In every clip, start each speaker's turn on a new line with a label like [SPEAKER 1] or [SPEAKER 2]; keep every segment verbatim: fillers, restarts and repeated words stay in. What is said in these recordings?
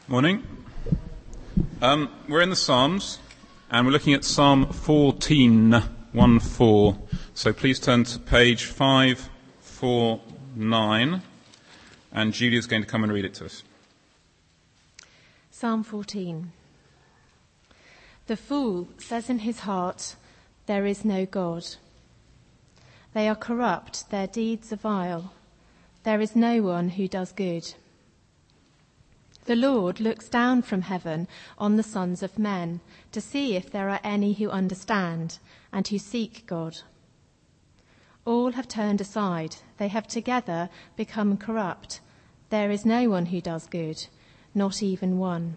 [SPEAKER 1] Morning. Um, we're in the Psalms, and we're looking at Psalm fourteen, one four. So please turn to page five forty-nine, and Julia's going to come and read it to us.
[SPEAKER 2] Psalm fourteen. The fool says in his heart, "There is no God." They are corrupt, their deeds are vile. There is no one who does good. The Lord looks down from heaven on the sons of men to see if there are any who understand and who seek God. All have turned aside. They have together become corrupt. There is no one who does good, not even one.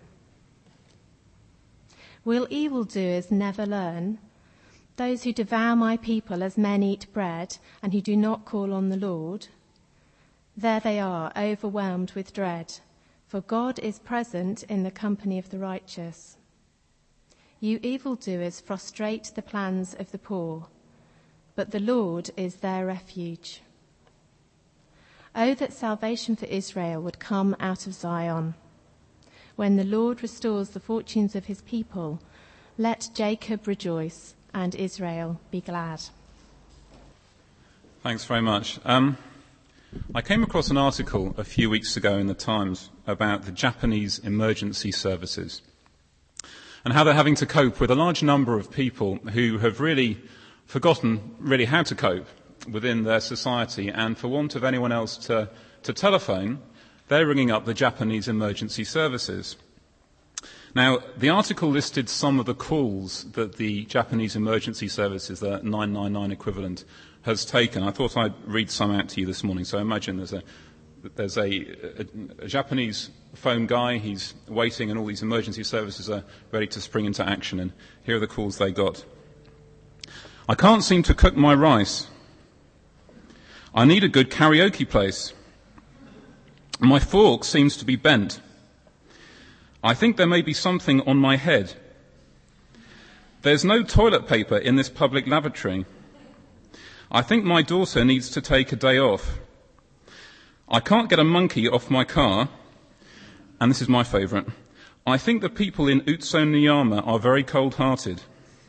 [SPEAKER 2] Will evildoers never learn? Those who devour my people as men eat bread and who do not call on the Lord? There they are, overwhelmed with dread. For God is present in the company of the righteous. You evildoers frustrate the plans of the poor, but the Lord is their refuge. Oh, that salvation for Israel would come out of Zion. When the Lord restores the fortunes of his people, let Jacob rejoice and Israel be glad.
[SPEAKER 1] Thanks very much. Um, I came across an article a few weeks ago in the Times about the Japanese emergency services and how they're having to cope with a large number of people who have really forgotten really how to cope within their society, and for want of anyone else to, to telephone, they're ringing up the Japanese emergency services. Now, the article listed some of the calls that the Japanese emergency services, the nine nine nine equivalent, has taken. I thought I'd read some out to you this morning. So imagine there's a there's a, a, a Japanese phone guy, he's waiting, and all these emergency services are ready to spring into action. And here are the calls they got. I can't seem to cook my rice. I need a good karaoke place. My fork seems to be bent. I think there may be something on my head. There's no toilet paper in this public lavatory. I think my daughter needs to take a day off. I can't get a monkey off my car. And this is my favourite. I think the people in Utsunomiya are very cold-hearted.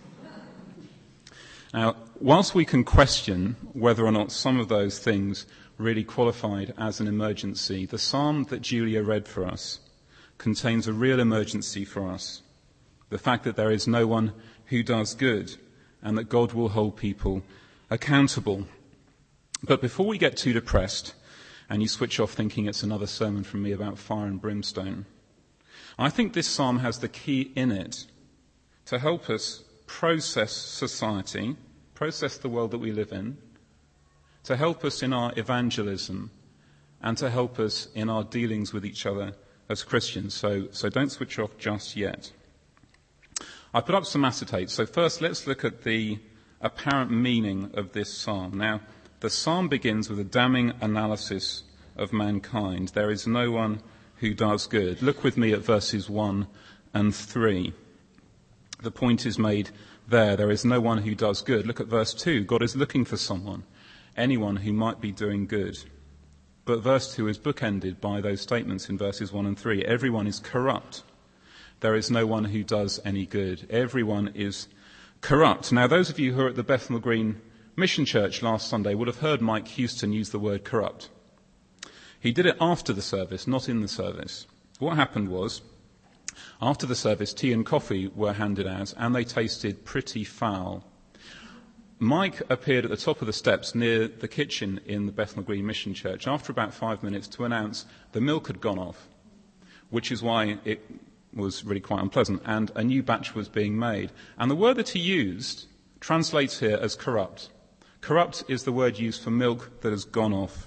[SPEAKER 1] Now, whilst we can question whether or not some of those things really qualified as an emergency, the psalm that Julia read for us contains a real emergency for us. The fact that there is no one who does good and that God will hold people accountable. But before we get too depressed and you switch off thinking it's another sermon from me about fire and brimstone, I think this psalm has the key in it to help us process society, process the world that we live in, to help us in our evangelism, and to help us in our dealings with each other as Christians. So, so don't switch off just yet. I put up some acetates. So first, let's look at the apparent meaning of this psalm. Now, the psalm begins with a damning analysis of mankind. There is no one who does good. Look with me at verses one and three. The point is made there. There is no one who does good. Look at verse two. God is looking for someone, anyone who might be doing good. But verse two is bookended by those statements in verses one and three. Everyone is corrupt. There is no one who does any good. Everyone is corrupt. Now, those of you who were at the Bethnal Green Mission Church last Sunday would have heard Mike Houston use the word corrupt. He did it after the service, not in the service. What happened was, after the service, tea and coffee were handed out, and they tasted pretty foul. Mike appeared at the top of the steps near the kitchen in the Bethnal Green Mission Church after about five minutes to announce the milk had gone off, which is why it was really quite unpleasant, and a new batch was being made. And the word that he used translates here as corrupt. Corrupt is the word used for milk that has gone off.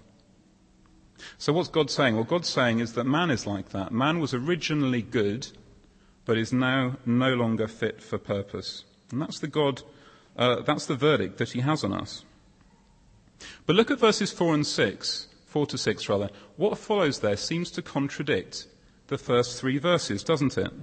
[SPEAKER 1] So what's God saying? Well, God's saying is that man is like that. Man was originally good, but is now no longer fit for purpose. And that's the God Uh, that's the verdict that he has on us. But look at verses four and six, four to six rather. What follows there seems to contradict the first three verses, doesn't it?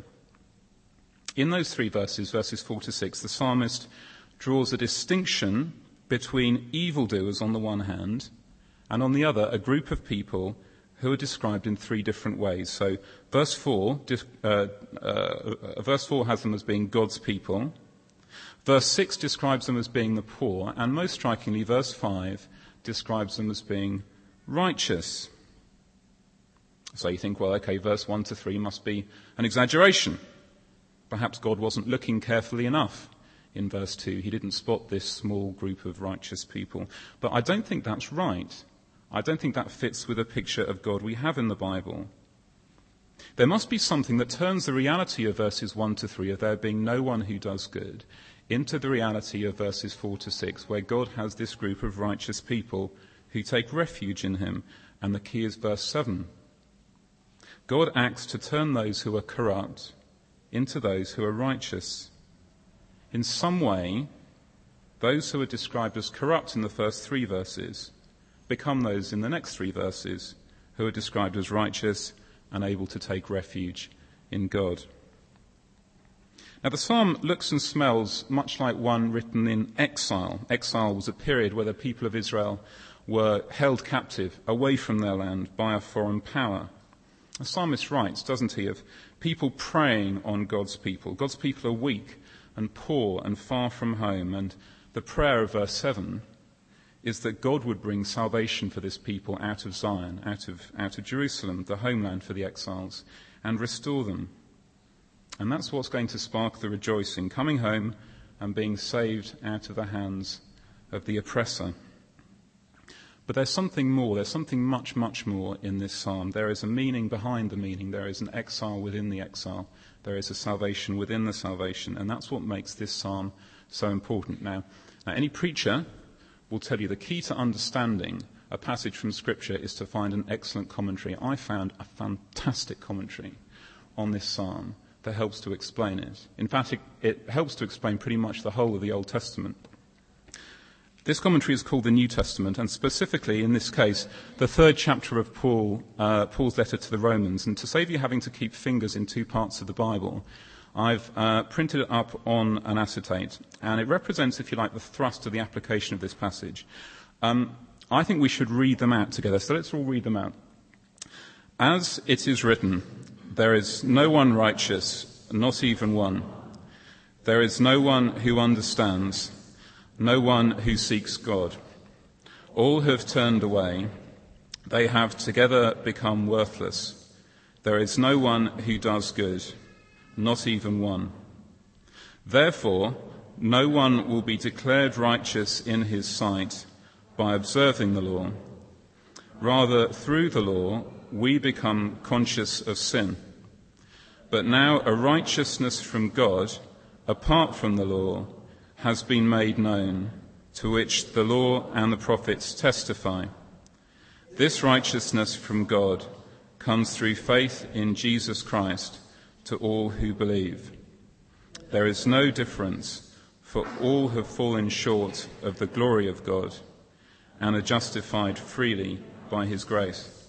[SPEAKER 1] In those three verses, verses four to six, the psalmist draws a distinction between evildoers on the one hand and on the other a group of people who are described in three different ways. So verse four, uh, uh, verse four has them as being God's people. Verse six describes them as being the poor, and most strikingly, verse five describes them as being righteous. So you think, well, okay, verse one to three must be an exaggeration. Perhaps God wasn't looking carefully enough in verse two. He didn't spot this small group of righteous people. But I don't think that's right. I don't think that fits with the picture of God we have in the Bible. There must be something that turns the reality of verses one to three, of there being no one who does good, into the reality of verses four to six, where God has this group of righteous people who take refuge in him. And the key is verse seven. God acts to turn those who are corrupt into those who are righteous. In some way, those who are described as corrupt in the first three verses become those in the next three verses who are described as righteous and able to take refuge in God. Now, the psalm looks and smells much like one written in exile. Exile was a period where the people of Israel were held captive away from their land by a foreign power. The psalmist writes, doesn't he, of people preying on God's people. God's people are weak and poor and far from home, and the prayer of verse seven is that God would bring salvation for this people out of Zion, out of, out of Jerusalem, the homeland for the exiles, and restore them. And that's what's going to spark the rejoicing, coming home and being saved out of the hands of the oppressor. But there's something more, there's something much, much more in this psalm. There is a meaning behind the meaning. There is an exile within the exile. There is a salvation within the salvation. And that's what makes this psalm so important. Now, now any preacher will tell you the key to understanding a passage from Scripture is to find an excellent commentary. I found a fantastic commentary on this psalm that helps to explain it. In fact, it, it helps to explain pretty much the whole of the Old Testament. This commentary is called the New Testament, and specifically, in this case, the third chapter of Paul, uh, Paul's letter to the Romans. And to save you having to keep fingers in two parts of the Bible, I've uh, printed it up on an acetate, and it represents, if you like, the thrust of the application of this passage. Um, I think we should read them out together, so let's all read them out. As it is written, there is no one righteous, not even one. There is no one who understands, no one who seeks God. All have turned away. They have together become worthless. There is no one who does good, not even one. Therefore, no one will be declared righteous in his sight by observing the law. Rather, through the law, we become conscious of sin. But now a righteousness from God, apart from the law, has been made known, to which the law and the prophets testify. This righteousness from God comes through faith in Jesus Christ to all who believe. There is no difference, for all have fallen short of the glory of God and are justified freely by his grace.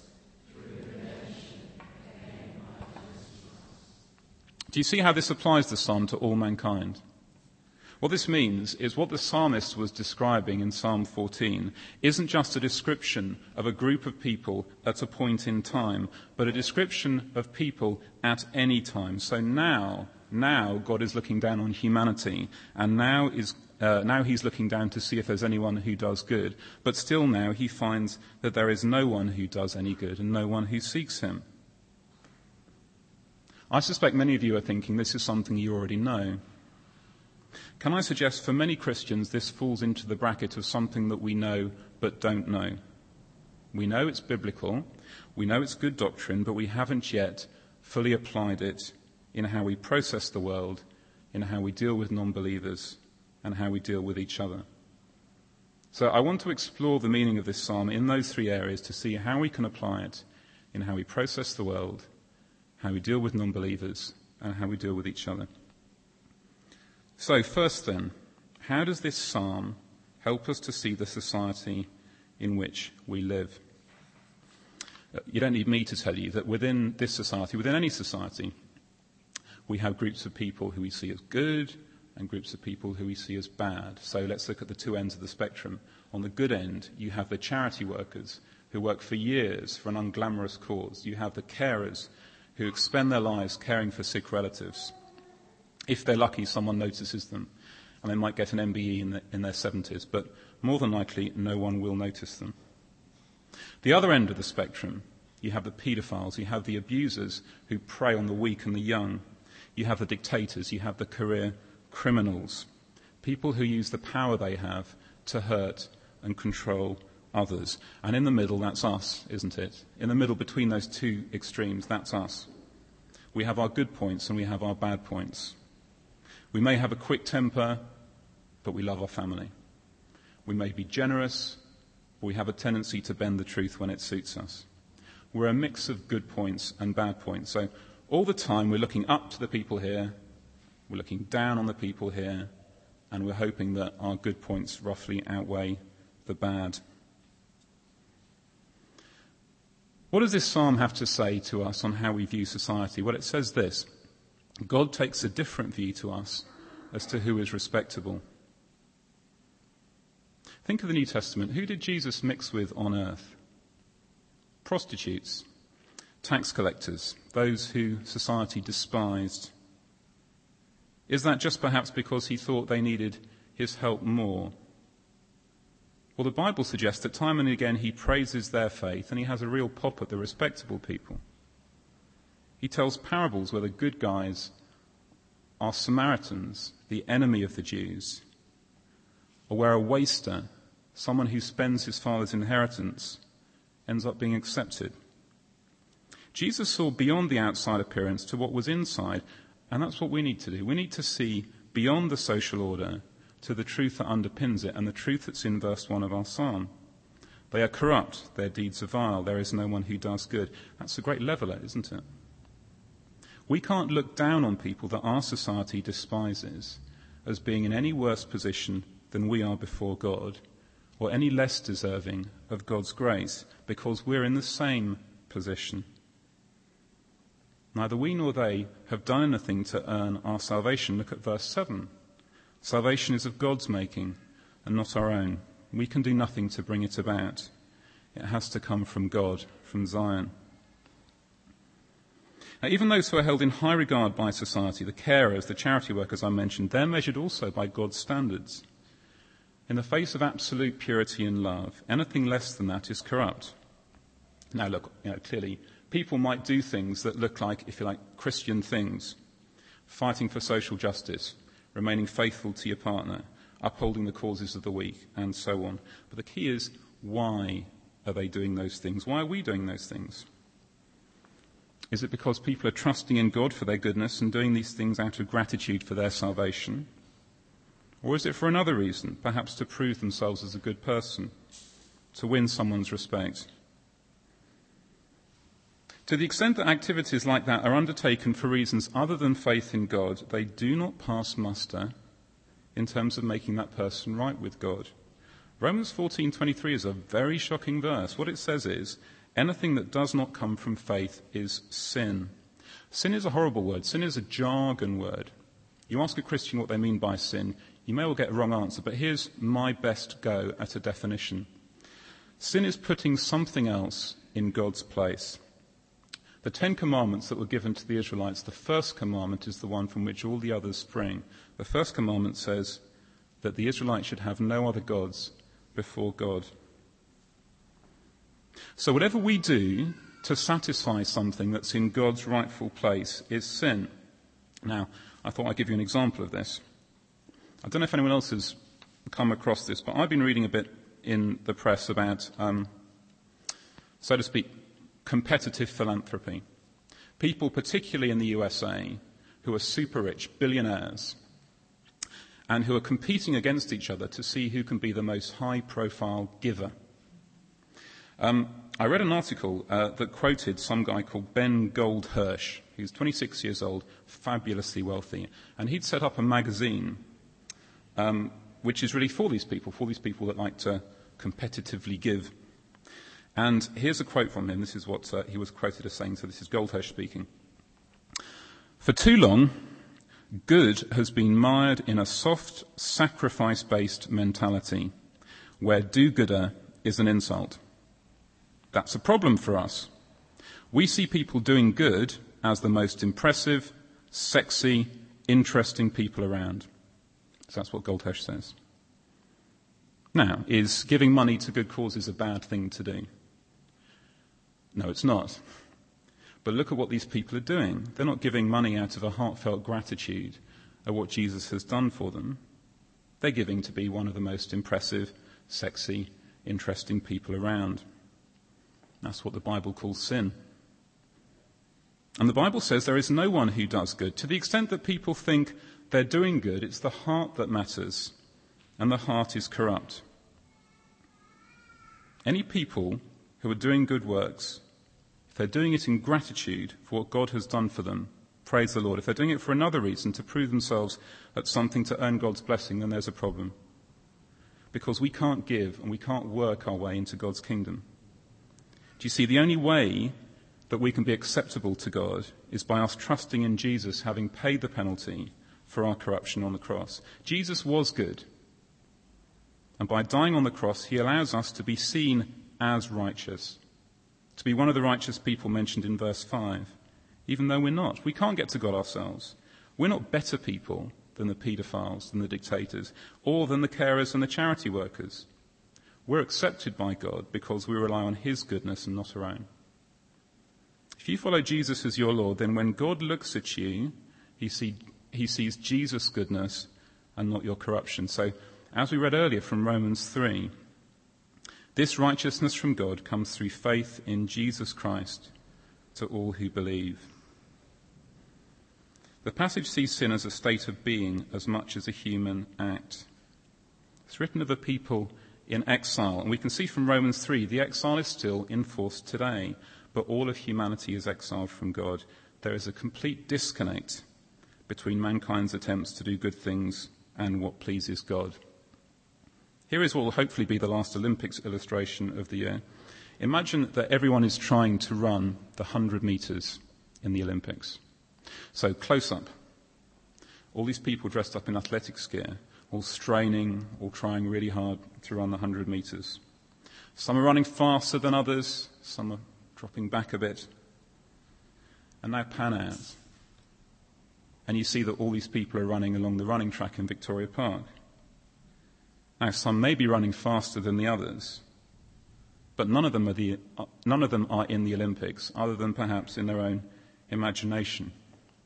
[SPEAKER 1] Do you see how this applies the psalm to all mankind? What this means is what the psalmist was describing in Psalm fourteen isn't just a description of a group of people at a point in time, but a description of people at any time. So now, now God is looking down on humanity, and now is uh, now he's looking down to see if there's anyone who does good. But still now he finds that there is no one who does any good and no one who seeks him. I suspect many of you are thinking this is something you already know. Can I suggest for many Christians this falls into the bracket of something that we know but don't know? We know it's biblical, we know it's good doctrine, but we haven't yet fully applied it in how we process the world, in how we deal with non-believers, and how we deal with each other. So I want to explore the meaning of this psalm in those three areas to see how we can apply it in how we process the world, how we deal with non-believers, and how we deal with each other. So first then, how does this psalm help us to see the society in which we live? You don't need me to tell you that within this society, within any society, we have groups of people who we see as good and groups of people who we see as bad. So let's look at the two ends of the spectrum. On the good end, you have the charity workers who work for years for an unglamorous cause. You have the carers who expend their lives caring for sick relatives. If they're lucky, someone notices them, and they might get an M B E in, the, in their seventies, but more than likely, no one will notice them. The other end of the spectrum, you have the paedophiles, you have the abusers who prey on the weak and the young, you have the dictators, you have the career criminals, people who use the power they have to hurt and control others. And in the middle, that's us, isn't it? In the middle between those two extremes, that's us. We have our good points and we have our bad points. We may have a quick temper, but we love our family. We may be generous, but we have a tendency to bend the truth when it suits us. We're a mix of good points and bad points. So all the time we're looking up to the people here, we're looking down on the people here, and we're hoping that our good points roughly outweigh the bad. What does this psalm have to say to us on how we view society? Well, it says this: God takes a different view to us as to who is respectable. Think of the New Testament. Who did Jesus mix with on earth? Prostitutes, tax collectors, those who society despised. Is that just perhaps because he thought they needed his help more? Well, the Bible suggests that time and again he praises their faith and he has a real pop at the respectable people. He tells parables where the good guys are Samaritans, the enemy of the Jews, or where a waster, someone who spends his father's inheritance, ends up being accepted. Jesus saw beyond the outside appearance to what was inside, and that's what we need to do. We need to see beyond the social order to the truth that underpins it, and the truth that's in verse one of our psalm. They are corrupt, their deeds are vile, there is no one who does good. That's a great leveler, isn't it? We can't look down on people that our society despises as being in any worse position than we are before God, or any less deserving of God's grace, because we're in the same position. Neither we nor they have done anything to earn our salvation. Look at verse seven. Salvation is of God's making and not our own. We can do nothing to bring it about. It has to come from God, from Zion. Now, even those who are held in high regard by society, the carers, the charity workers I mentioned, they're measured also by God's standards. In the face of absolute purity and love, anything less than that is corrupt. Now look, you know, clearly, people might do things that look like, if you like, Christian things. Fighting for social justice, remaining faithful to your partner, upholding the causes of the weak, and so on. But the key is, why are they doing those things? Why are we doing those things? Is it because people are trusting in God for their goodness and doing these things out of gratitude for their salvation? Or is it for another reason, perhaps to prove themselves as a good person, to win someone's respect? To the extent that activities like that are undertaken for reasons other than faith in God, they do not pass muster in terms of making that person right with God. Romans fourteen twenty-three is a very shocking verse. What it says is, anything that does not come from faith is sin. Sin is a horrible word. Sin is a jargon word. You ask a Christian what they mean by sin, you may well get a wrong answer, but here's my best go at a definition. Sin is putting something else in God's place. The Ten Commandments that were given to the Israelites, the first commandment is the one from which all the others spring. The first commandment says that the Israelites should have no other gods before God. So whatever we do to satisfy something that's in God's rightful place is sin. Now, I thought I'd give you an example of this. I don't know if anyone else has come across this, but I've been reading a bit in the press about, um, so to speak, competitive philanthropy. People, particularly in the U S A, who are super rich, billionaires, and who are competing against each other to see who can be the most high-profile giver. Um, I read an article uh, that quoted some guy called Ben Goldhirsch. He's twenty-six years old, fabulously wealthy, and he'd set up a magazine um, which is really for these people, for these people that like to competitively give. And here's a quote from him. This is what uh, he was quoted as saying, so this is Goldhirsch speaking. For too long, good has been mired in a soft, sacrifice-based mentality where do-gooder is an insult. That's a problem for us. We see people doing good as the most impressive, sexy, interesting people around. So that's what Goltesh says. Now, is giving money to good causes a bad thing to do? No, it's not. But look at what these people are doing. They're not giving money out of a heartfelt gratitude at what Jesus has done for them. They're giving to be one of the most impressive, sexy, interesting people around. That's what the Bible calls sin. And the Bible says there is no one who does good. To the extent that people think they're doing good, it's the heart that matters, and the heart is corrupt. Any people who are doing good works, if they're doing it in gratitude for what God has done for them, praise the Lord. If they're doing it for another reason, to prove themselves at something to earn God's blessing, then there's a problem. Because we can't give and we can't work our way into God's kingdom. Do you see, the only way that we can be acceptable to God is by us trusting in Jesus having paid the penalty for our corruption on the cross. Jesus was good. And by dying on the cross, he allows us to be seen as righteous, to be one of the righteous people mentioned in verse five, even though we're not. We can't get to God ourselves. We're not better people than the paedophiles, than the dictators, or than the carers and the charity workers. We're accepted by God because we rely on his goodness and not our own. If you follow Jesus as your Lord, then when God looks at you, he, see, he sees Jesus' goodness and not your corruption. So, as we read earlier from Romans three, this righteousness from God comes through faith in Jesus Christ to all who believe. The passage sees sin as a state of being as much as a human act. It's written of a people in exile, and we can see from Romans three, the exile is still in force today, but all of humanity is exiled from God. There is a complete disconnect between mankind's attempts to do good things and what pleases God. Here is what will hopefully be the last Olympics illustration of the year. Imagine that everyone is trying to run the one hundred metres in the Olympics. So close up, all these people dressed up in athletics gear, all straining, all trying really hard to run the one hundred metres. Some are running faster than others, some are dropping back a bit. And now pan out. And you see that all these people are running along the running track in Victoria Park. Now, some may be running faster than the others, but none of them are, the, none of them are in the Olympics, other than perhaps in their own imagination.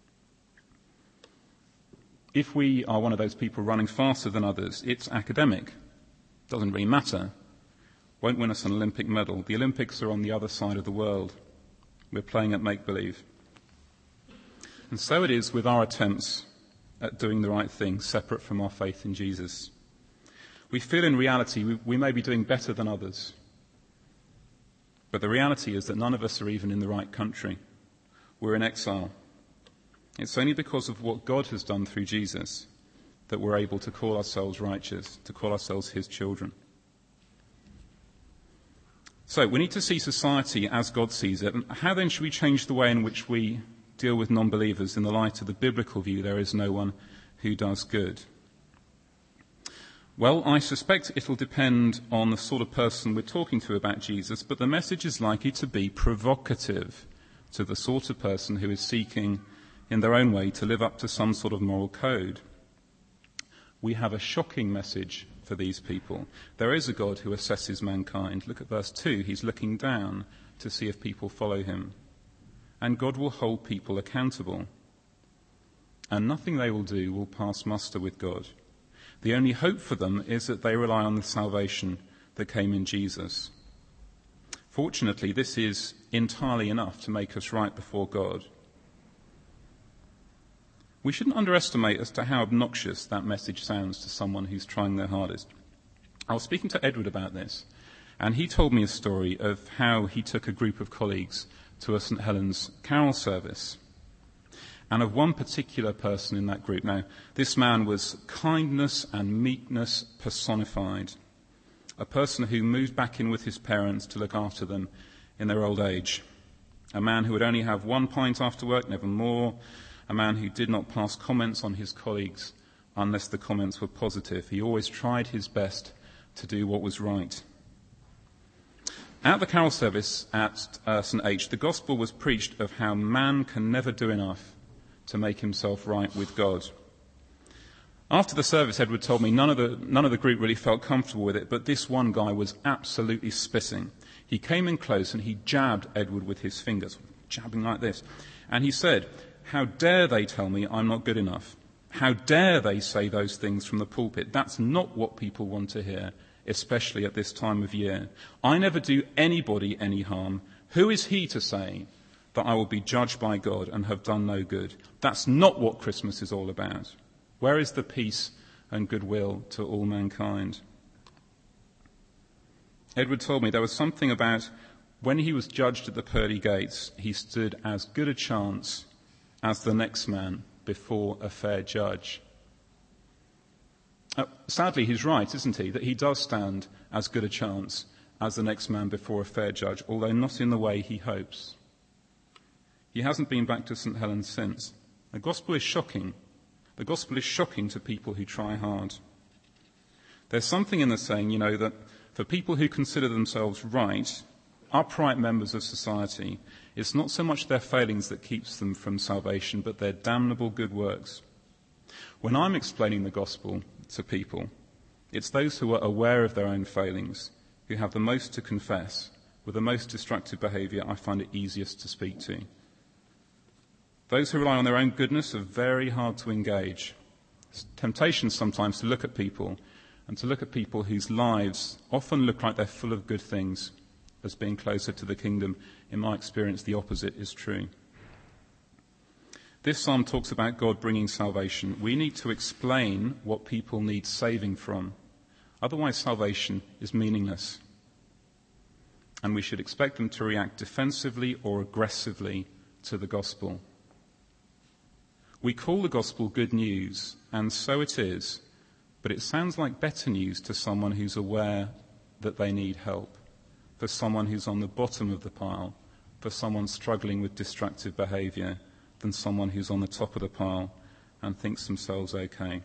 [SPEAKER 1] If we are one of those people running faster than others, it's academic. Doesn't really matter. Won't win us an Olympic medal. The Olympics are on the other side of the world. We're playing at make-believe. And so it is with our attempts at doing the right thing, separate from our faith in Jesus. We feel in reality we, we may be doing better than others. But the reality is that none of us are even in the right country. We're in exile. It's only because of what God has done through Jesus that we're able to call ourselves righteous, to call ourselves his children. So we need to see society as God sees it. And how then should we change the way in which we deal with non-believers in the light of the biblical view there is no one who does good? Well, I suspect it'll depend on the sort of person we're talking to about Jesus, but the message is likely to be provocative to the sort of person who is seeking, in their own way, to live up to some sort of moral code. We have a shocking message for these people. There is a God who assesses mankind. Look at verse two. He's looking down to see if people follow him. And God will hold people accountable. And nothing they will do will pass muster with God. The only hope for them is that they rely on the salvation that came in Jesus. Fortunately, this is entirely enough to make us right before God. We shouldn't underestimate as to how obnoxious that message sounds to someone who's trying their hardest. I was speaking to Edward about this, and he told me a story of how he took a group of colleagues to a St Helens carol service. And of one particular person in that group. Now, this man was kindness and meekness personified. A person who moved back in with his parents to look after them in their old age. A man who would only have one pint after work, never more. A man who did not pass comments on his colleagues unless the comments were positive. He always tried his best to do what was right. At the carol service at uh, St H, the gospel was preached of how man can never do enough to make himself right with God. After the service, Edward told me none of the none of the group really felt comfortable with it, but this one guy was absolutely spitting. He came in close and he jabbed Edward with his fingers, jabbing like this. And he said, "How dare they tell me I'm not good enough? How dare they say those things from the pulpit? That's not what people want to hear, especially at this time of year. I never do anybody any harm. Who is he to say that I will be judged by God and have done no good? That's not what Christmas is all about. Where is the peace and goodwill to all mankind?" Edward told me there was something about when he was judged at the pearly gates, he stood as good a chance as the next man before a fair judge. Uh, sadly, he's right, isn't he, that he does stand as good a chance as the next man before a fair judge, although not in the way he hopes. He hasn't been back to St Helens since. The gospel is shocking. The gospel is shocking to people who try hard. There's something in the saying, you know, that for people who consider themselves right, upright members of society, it's not so much their failings that keeps them from salvation, but their damnable good works. When I'm explaining the gospel to people, it's those who are aware of their own failings, who have the most to confess, with the most destructive behaviour I find it easiest to speak to. Those who rely on their own goodness are very hard to engage. It's temptation sometimes to look at people and to look at people whose lives often look like they're full of good things as being closer to the kingdom. In my experience, the opposite is true. This psalm talks about God bringing salvation. We need to explain what people need saving from. Otherwise, salvation is meaningless. And we should expect them to react defensively or aggressively to the gospel. We call the gospel good news, and so it is, but it sounds like better news to someone who's aware that they need help, for someone who's on the bottom of the pile, for someone struggling with destructive behaviour, than someone who's on the top of the pile and thinks themselves okay.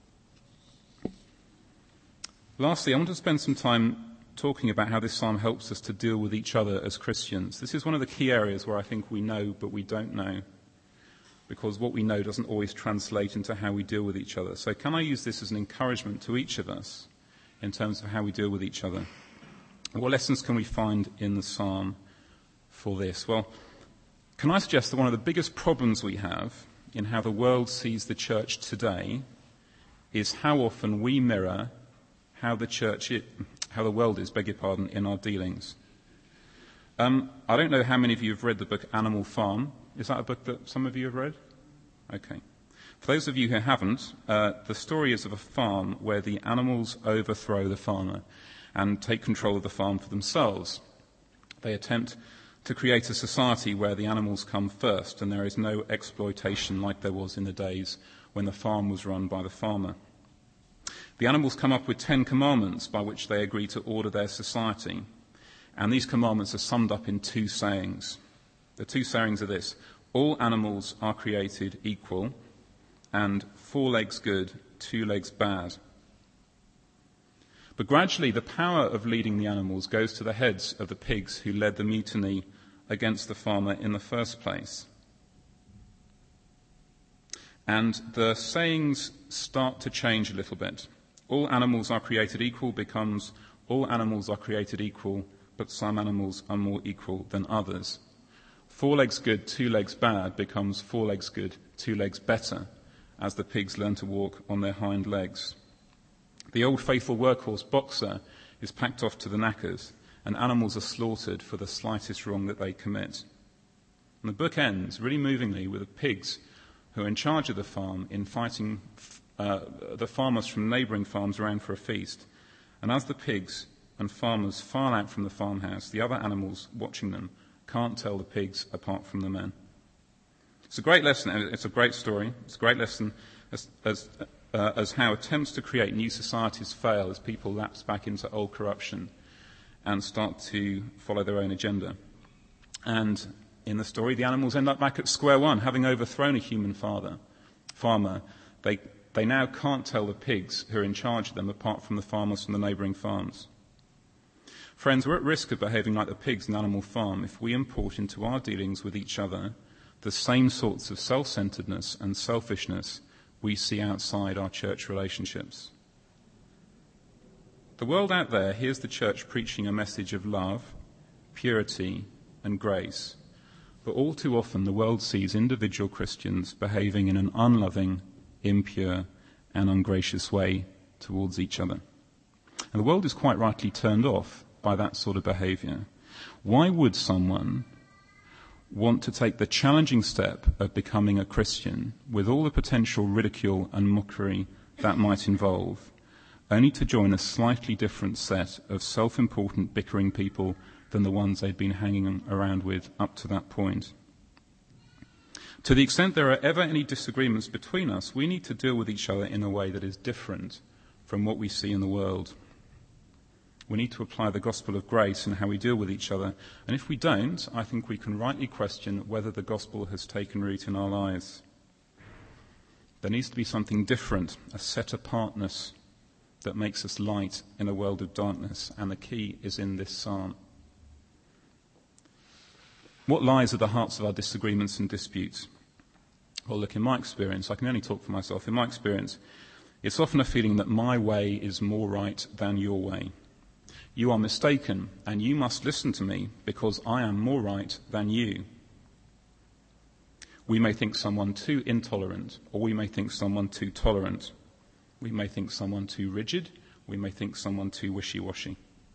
[SPEAKER 1] Lastly, I want to spend some time talking about how this psalm helps us to deal with each other as Christians. This is one of the key areas where I think we know but we don't know, because what we know doesn't always translate into how we deal with each other. So can I use this as an encouragement to each of us in terms of how we deal with each other? What lessons can we find in the psalm for this? Well, can I suggest that one of the biggest problems we have in how the world sees the church today is how often we mirror how the church, is, how the world is, beg your pardon, in our dealings. Um, I don't know how many of you have read the book Animal Farm. Is that a book that some of you have read? Okay. For those of you who haven't, uh, the story is of a farm where the animals overthrow the farmer and take control of the farm for themselves. They attempt to create a society where the animals come first and there is no exploitation like there was in the days when the farm was run by the farmer. The animals come up with ten commandments by which they agree to order their society, and these commandments are summed up in two sayings. The two sayings are this: all animals are created equal, and four legs good, two legs bad. But gradually the power of leading the animals goes to the heads of the pigs who led the mutiny against the farmer in the first place. And the sayings start to change a little bit. All animals are created equal becomes all animals are created equal, but some animals are more equal than others. Four legs good, two legs bad becomes four legs good, two legs better, as the pigs learn to walk on their hind legs. The old faithful workhorse Boxer is packed off to the knackers, and animals are slaughtered for the slightest wrong that they commit. And the book ends really movingly with the pigs who are in charge of the farm in fighting uh, the farmers from neighbouring farms around for a feast. And as the pigs and farmers file out from the farmhouse, the other animals watching them can't tell the pigs apart from the men. It's a great lesson, and it's a great story. It's a great lesson as, as, uh, as how attempts to create new societies fail as people lapse back into old corruption and start to follow their own agenda. And in the story, the animals end up back at square one, having overthrown a human father, farmer. They, they now can't tell the pigs who are in charge of them apart from the farmers from the neighbouring farms. Friends, we're at risk of behaving like the pigs in Animal Farm if we import into our dealings with each other the same sorts of self-centeredness and selfishness we see outside our church relationships. The world out there hears the church preaching a message of love, purity, and grace, but all too often the world sees individual Christians behaving in an unloving, impure, and ungracious way towards each other. And the world is quite rightly turned off by that sort of behaviour. Why would someone want to take the challenging step of becoming a Christian with all the potential ridicule and mockery that might involve, only to join a slightly different set of self-important bickering people than the ones they'd been hanging around with up to that point? To the extent there are ever any disagreements between us, we need to deal with each other in a way that is different from what we see in the world. We need to apply the gospel of grace in how we deal with each other. And if we don't, I think we can rightly question whether the gospel has taken root in our lives. There needs to be something different, a set-apartness that makes us light in a world of darkness. And the key is in this psalm. What lies at the hearts of our disagreements and disputes? Well, look, in my experience, I can only talk for myself. In my experience, it's often a feeling that my way is more right than your way. You are mistaken, and you must listen to me because I am more right than you. We may think someone too intolerant, or we may think someone too tolerant. We may think someone too rigid. We may think someone too wishy-washy.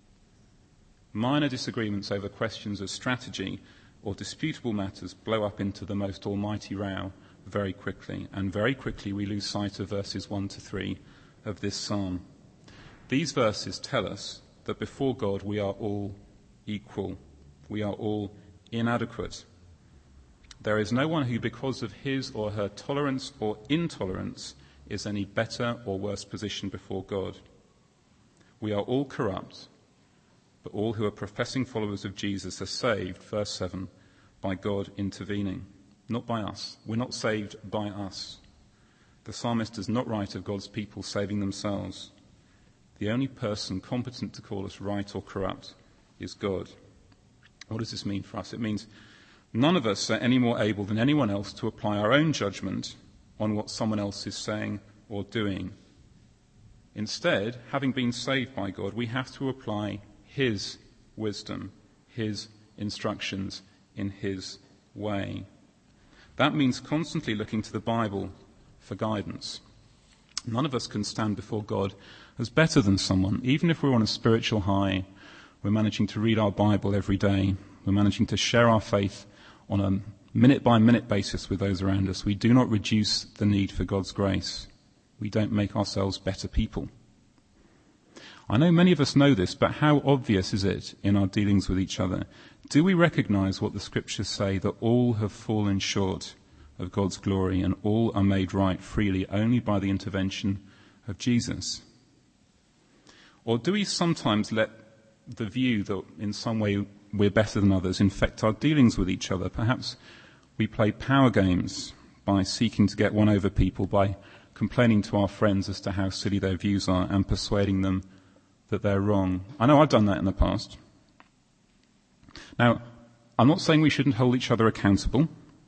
[SPEAKER 1] Minor disagreements over questions of strategy or disputable matters blow up into the most almighty row very quickly, and very quickly we lose sight of verses one to three of this psalm. These verses tell us that before God we are all equal. We are all inadequate. There is no one who, because of his or her tolerance or intolerance, is any better or worse positioned before God. We are all corrupt, but all who are professing followers of Jesus are saved, verse seven, by God intervening, not by us. We're not saved by us. The psalmist does not write of God's people saving themselves. The only person competent to call us right or corrupt is God. What does this mean for us? It means none of us are any more able than anyone else to apply our own judgment on what someone else is saying or doing. Instead, having been saved by God, we have to apply his wisdom, his instructions in his way. That means constantly looking to the Bible for guidance. None of us can stand before God as better than someone. Even if we're on a spiritual high, we're managing to read our Bible every day, we're managing to share our faith on a minute-by-minute basis with those around us. We do not reduce the need for God's grace. We don't make ourselves better people. I know many of us know this, but how obvious is it in our dealings with each other? Do we recognize what the scriptures say, that all have fallen short of God's glory and all are made right freely only by the intervention of Jesus? Or do we sometimes let the view that in some way we're better than others infect our dealings with each other? Perhaps we play power games by seeking to get one over people, by complaining to our friends as to how silly their views are and persuading them that they're wrong. I know I've done that in the past. Now, I'm not saying we shouldn't hold each other accountable.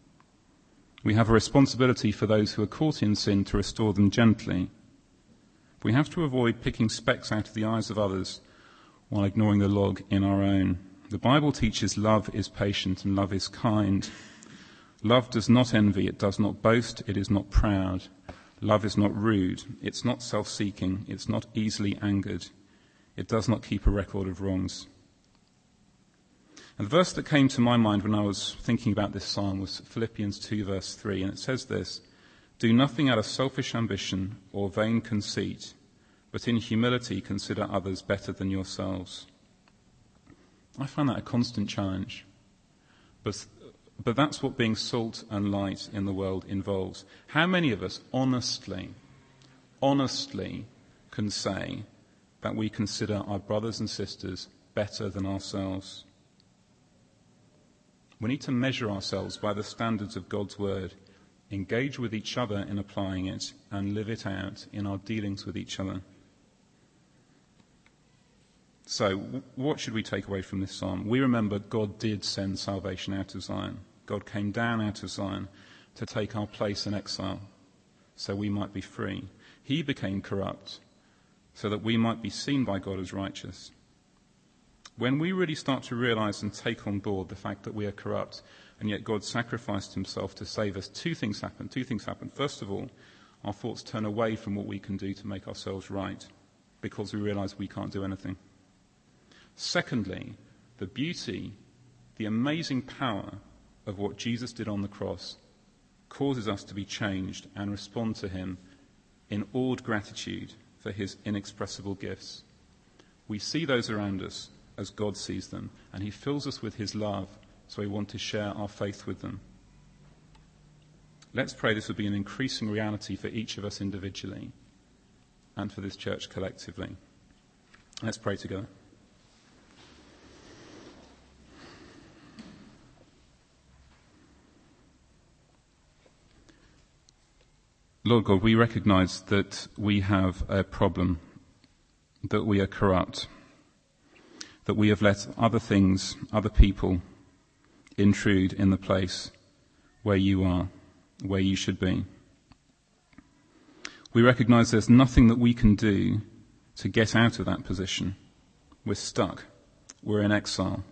[SPEAKER 1] We have a responsibility for those who are caught in sin to restore them gently. We have to avoid picking specks out of the eyes of others while ignoring the log in our own. The Bible teaches love is patient and love is kind. Love does not envy, it does not boast, it is not proud. Love is not rude, it's not self-seeking, it's not easily angered. It does not keep a record of wrongs. And the verse that came to my mind when I was thinking about this psalm was Philippians two, verse three, and it says this: "Do nothing out of selfish ambition or vain conceit, but in humility consider others better than yourselves." I find that a constant challenge. But, but that's what being salt and light in the world involves. How many of us honestly, honestly can say that we consider our brothers and sisters better than ourselves? We need to measure ourselves by the standards of God's word, engage with each other in applying it, and live it out in our dealings with each other. So, what should we take away from this psalm? We remember God did send salvation out of Zion. God came down out of Zion to take our place in exile, so we might be free. He became corrupt, so that we might be seen by God as righteous. When we really start to realize and take on board the fact that we are corrupt, and yet God sacrificed himself to save us, two things happen. Two things happen. First of all, our thoughts turn away from what we can do to make ourselves right, because we realize we can't do anything. Secondly, the beauty, the amazing power of what Jesus did on the cross causes us to be changed and respond to him in awed gratitude for his inexpressible gifts. We see those around us as God sees them, and he fills us with his love, so we want to share our faith with them. Let's pray this would be an increasing reality for each of us individually and for this church collectively. Let's pray together. Lord God, we recognize that we have a problem, that we are corrupt, that we have let other things, other people intrude in the place where you are, where you should be. We recognize there's nothing that we can do to get out of that position. We're stuck. We're in exile.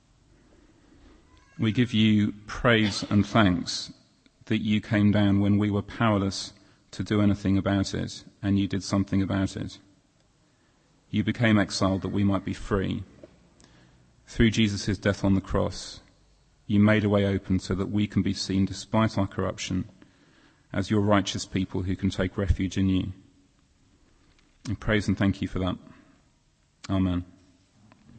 [SPEAKER 1] We give you praise and thanks that you came down when we were powerless to do anything about it, and you did something about it. You became exiled that we might be free. Through Jesus' death on the cross, you made a way open so that we can be seen, despite our corruption, as your righteous people who can take refuge in you. And praise and thank you for that. Amen.